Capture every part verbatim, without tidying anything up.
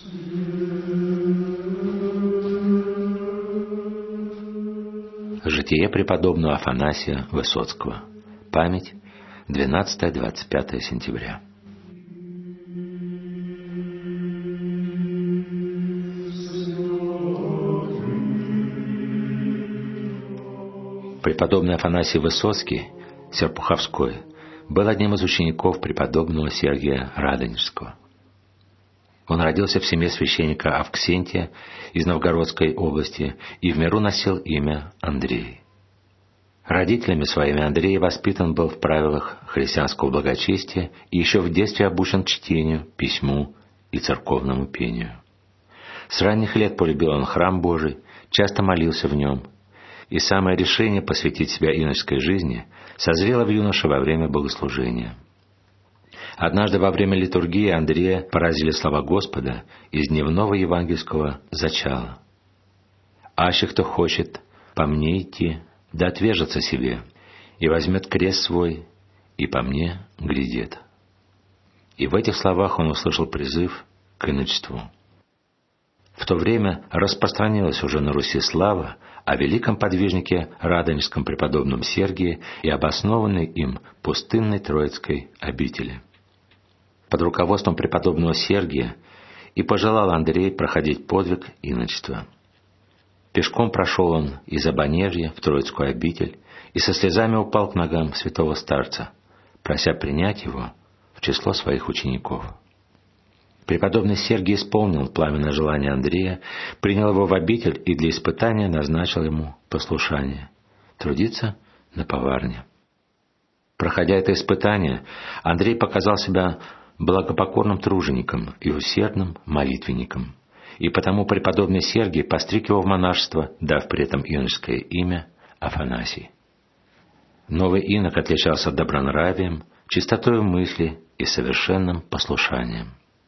Житие преподобного Афанасия Высоцкого. Память двенадцатое-двадцать пятое сентября. Преподобный Афанасий Высоцкий, Серпуховской, был одним из учеников преподобного Сергия Радонежского. Он родился в семье священника Авксентия из Новгородской области и в миру носил имя Андрей. Родителями своими Андрей воспитан был в правилах христианского благочестия и еще в детстве обучен чтению, письму и церковному пению. С ранних лет полюбил он храм Божий, часто молился в нем, и самое решение посвятить себя иноческой жизни созрело в юноше во время богослужения. Однажды во время литургии Андрея поразили слова Господа из дневного евангельского зачала: «Аще кто хочет по мне идти, да отвержется себе, и возьмет крест свой, и по мне глядит». И в этих словах он услышал призыв к иночеству. В то время распространилась уже на Руси слава о великом подвижнике радонежском преподобном Сергии и обоснованной им пустынной Троицкой обители. Под руководством преподобного Сергия и пожелал Андрей проходить подвиг иночества. Пешком прошел он из Обонежья в Троицкую обитель и со слезами упал к ногам святого старца, прося принять его в число своих учеников. Преподобный Сергий исполнил пламенное желание Андрея, принял его в обитель и для испытания назначил ему послушание — трудиться на поварне. Проходя это испытание, Андрей показал себя благопокорным тружеником и усердным молитвенником, и потому преподобный Сергий постриг его в монашество, дав при этом иноческое имя Афанасий. Новый инок отличался добронравием, чистотой мысли и совершенным послушанием.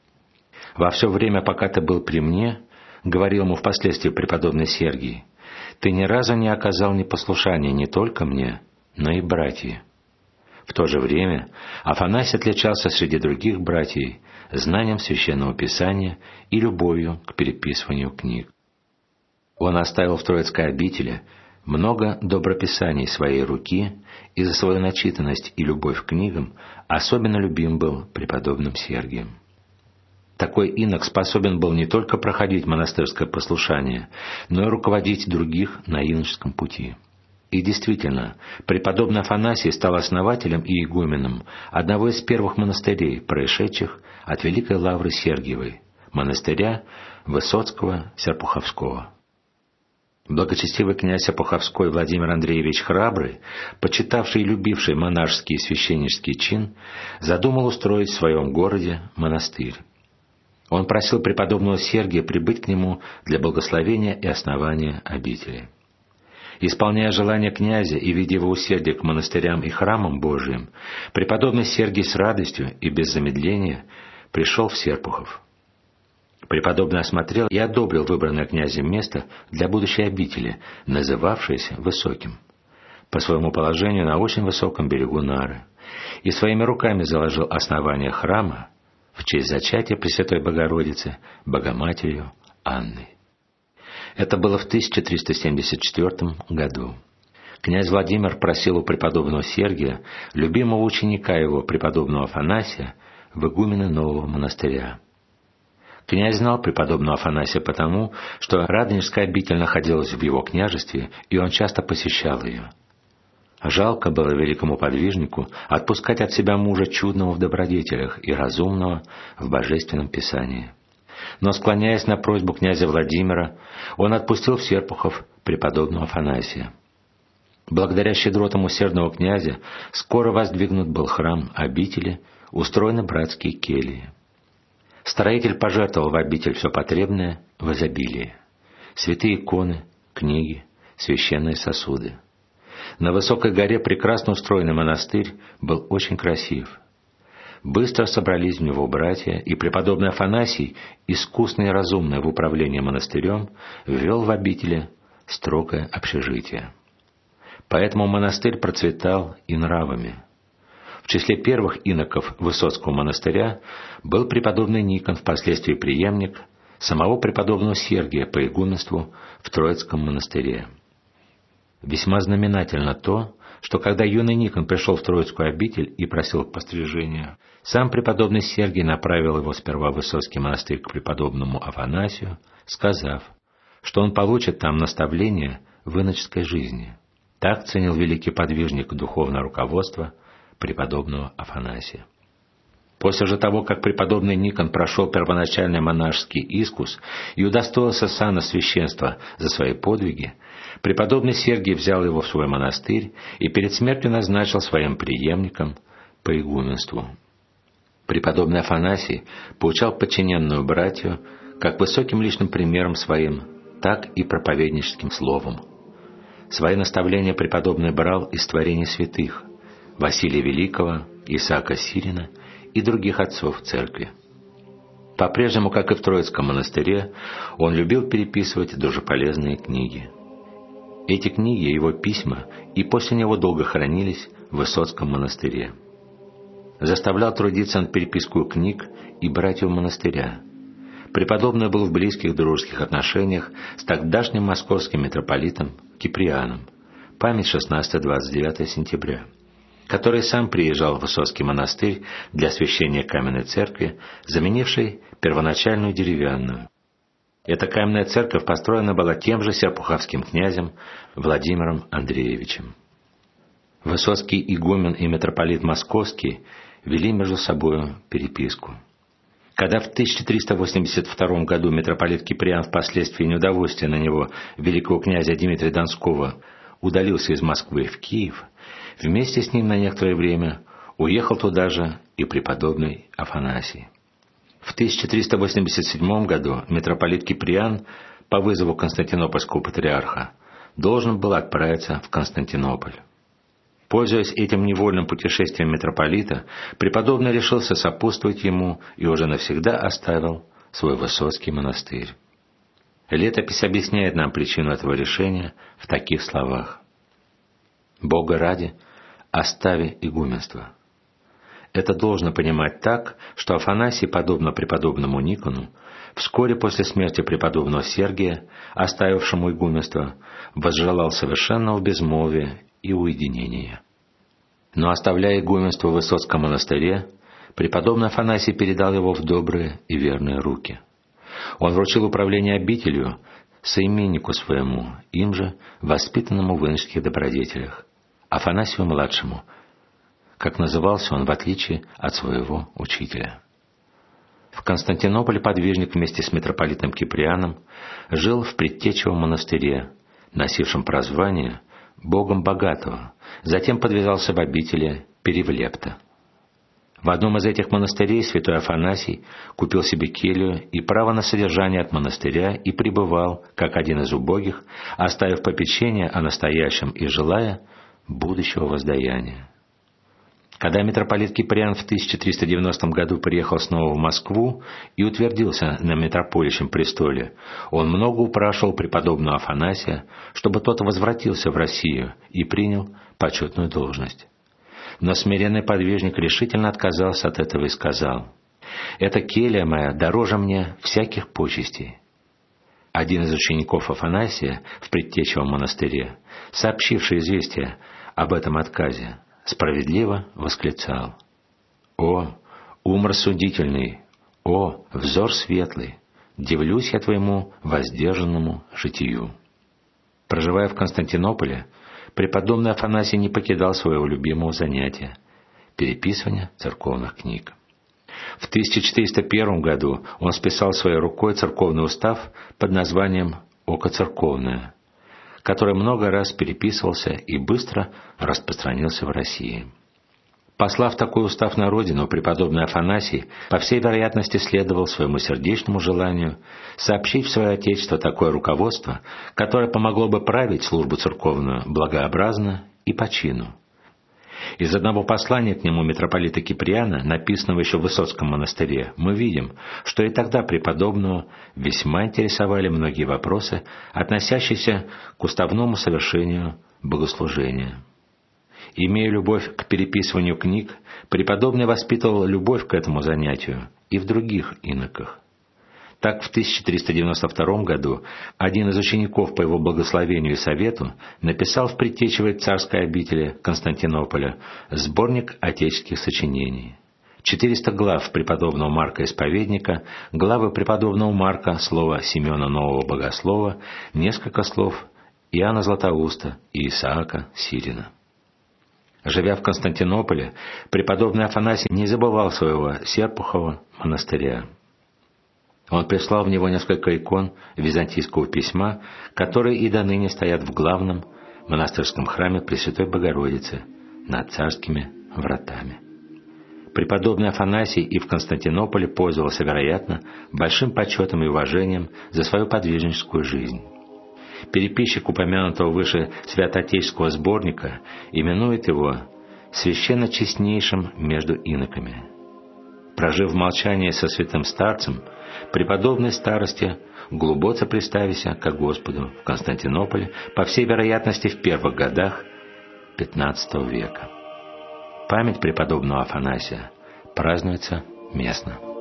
«Во все время, пока ты был при мне, — говорил ему впоследствии преподобный Сергий, — ты ни разу не оказал непослушания не только мне, но и братьям». В то же время Афанасий отличался среди других братьев знанием Священного Писания и любовью к переписыванию книг. Он оставил в Троицкой обители много доброписаний своей руки, и за свою начитанность и любовь к книгам особенно любим был преподобным Сергием. Такой инок способен был не только проходить монастырское послушание, но и руководить других на иноческом пути. И действительно, преподобный Афанасий стал основателем и игуменом одного из первых монастырей, происшедших от Великой Лавры Сергиевой, монастыря Высоцкого Серпуховского. Благочестивый князь Серпуховской Владимир Андреевич Храбрый, почитавший и любивший монашеский и священнический чин, задумал устроить в своем городе монастырь. Он просил преподобного Сергия прибыть к нему для благословения и основания обители. Исполняя желание князя и видя его усердие к монастырям и храмам Божиим, преподобный Сергий с радостью и без замедления пришел в Серпухов. Преподобный осмотрел и одобрил выбранное князем место для будущей обители, называвшееся Высоким, по своему положению на очень высоком берегу Нары, и своими руками заложил основание храма в честь зачатия Пресвятой Богородицы Богоматерью Анной. Это было в тысяча триста семьдесят четвёртом году. Князь Владимир просил у преподобного Сергия, любимого ученика его, преподобного Афанасия, в игумены нового монастыря. Князь знал преподобного Афанасия потому, что Радонежская обитель находилась в его княжестве, и он часто посещал ее. Жалко было великому подвижнику отпускать от себя мужа чудного в добродетелях и разумного в божественном писании. Но, склоняясь на просьбу князя Владимира, он отпустил в Серпухов преподобного Афанасия. Благодаря щедротам усердного князя скоро воздвигнут был храм обители, устроены братские кельи. Строитель пожертвовал в обитель все потребное в изобилии: святые иконы, книги, священные сосуды. На высокой горе прекрасно устроенный монастырь был очень красив. Быстро собрались в него братья, и преподобный Афанасий, искусный и разумный в управлении монастырем, ввел в обители строгое общежитие. Поэтому монастырь процветал и нравами. В числе первых иноков Высоцкого монастыря был преподобный Никон, впоследствии преемник самого преподобного Сергия по игуменству в Троицком монастыре. Весьма знаменательно то, что когда юный Никон пришел в Троицкую обитель и просил пострижения, сам преподобный Сергий направил его сперва в Высоцкий монастырь к преподобному Афанасию, сказав, что он получит там наставление в иноческой жизни. Так ценил великий подвижник духовное руководство преподобного Афанасия. После же того, как преподобный Никон прошел первоначальный монашеский искус и удостоился сана священства за свои подвиги, преподобный Сергий взял его в свой монастырь и перед смертью назначил своим преемником по игуменству. Преподобный Афанасий поучал подчиненную братью как высоким личным примером своим, так и проповедническим словом. Свои наставления преподобный брал из творений святых Василия Великого, Исаака Сирина и других отцов церкви. По-прежнему, как и в Троицком монастыре, он любил переписывать душеполезные книги. Эти книги, его письма, и после него долго хранились в Высоцком монастыре. Заставлял трудиться над перепиской книг и братьев монастыря. Преподобный был в близких дружеских отношениях с тогдашним московским митрополитом Киприаном, память шестнадцатое-двадцать девятое сентября, который сам приезжал в Высоцкий монастырь для освящения каменной церкви, заменившей первоначальную деревянную. Эта каменная церковь построена была тем же серпуховским князем Владимиром Андреевичем. Высоцкий игумен и митрополит Московский вели между собою переписку. Когда в тысяча триста восемьдесят втором году митрополит Киприан впоследствии неудовольствия на него великого князя Дмитрия Донского удалился из Москвы в Киев, вместе с ним на некоторое время уехал туда же и преподобный Афанасий. В тысяча триста восемьдесят седьмом году митрополит Киприан по вызову Константинопольского патриарха должен был отправиться в Константинополь. Пользуясь этим невольным путешествием митрополита, преподобный решился сопутствовать ему и уже навсегда оставил свой Высоцкий монастырь. Летопись объясняет нам причину этого решения в таких словах: «Бога ради, остави игуменство». Это должно понимать так, что Афанасий, подобно преподобному Никону, вскоре после смерти преподобного Сергия, оставившему игуменство, возжелал совершенного безмолвия и уединения. Но, оставляя игуменство в Высоцком монастыре, преподобный Афанасий передал его в добрые и верные руки. Он вручил управление обителью соименнику своему, им же воспитанному в иноческих добродетелях, Афанасию-младшему, как назывался он в отличие от своего учителя. В Константинополе подвижник вместе с митрополитом Киприаном жил в Предтечевом монастыре, носившем прозвание «Богом богатого», затем подвязался в обители Перевлепта. В одном из этих монастырей святой Афанасий купил себе келью и право на содержание от монастыря и пребывал, как один из убогих, оставив попечение о настоящем и желая будущего воздаяния. Когда митрополит Киприан в тысяча триста девяностом году приехал снова в Москву и утвердился на митрополичьем престоле, он много упрашивал преподобного Афанасия, чтобы тот возвратился в Россию и принял почетную должность. Но смиренный подвижник решительно отказался от этого и сказал: «Эта келья моя дороже мне всяких почестей». Один из учеников Афанасия в Предтечевом монастыре, сообщивший известие об этом отказе, справедливо восклицал: «О, ум рассудительный! О, взор светлый! Дивлюсь я твоему воздержанному житию». Проживая в Константинополе, преподобный Афанасий не покидал своего любимого занятия – переписывания церковных книг. В тысяча четыреста первом году он списал своей рукой церковный устав под названием «Око церковное», который много раз переписывался и быстро распространился в России. Послав такой устав на родину, преподобный Афанасий, по всей вероятности, следовал своему сердечному желанию сообщить в свое отечество такое руководство, которое помогло бы править службу церковную благообразно и по чину. Из одного послания к нему митрополита Киприана, написанного еще в Высоцком монастыре, мы видим, что и тогда преподобного весьма интересовали многие вопросы, относящиеся к уставному совершению богослужения. Имея любовь к переписыванию книг, преподобный воспитывал любовь к этому занятию и в других иноках. Так в тысяча триста девяносто втором году один из учеников по его благословению и совету написал в предтечевой царской обители Константинополя сборник отеческих сочинений. четыреста глав преподобного Марка Исповедника, главы преподобного Марка, слова Симеона Нового Богослова, несколько слов Иоанна Златоуста и Исаака Сирина. Живя в Константинополе, преподобный Афанасий не забывал своего Серпухова монастыря. Он прислал в него несколько икон византийского письма, которые и до ныне стоят в главном монастырском храме Пресвятой Богородицы над царскими вратами. Преподобный Афанасий и в Константинополе пользовался, вероятно, большим почетом и уважением за свою подвижническую жизнь. Переписчик упомянутого выше святоотеческого сборника именует его «священно честнейшим между иноками». Прожив в молчании со святым старцем, преподобный старости глубоко приставися ко Господу в Константинополе, по всей вероятности, в первых годах пятнадцатого века. Память преподобного Афанасия празднуется местно.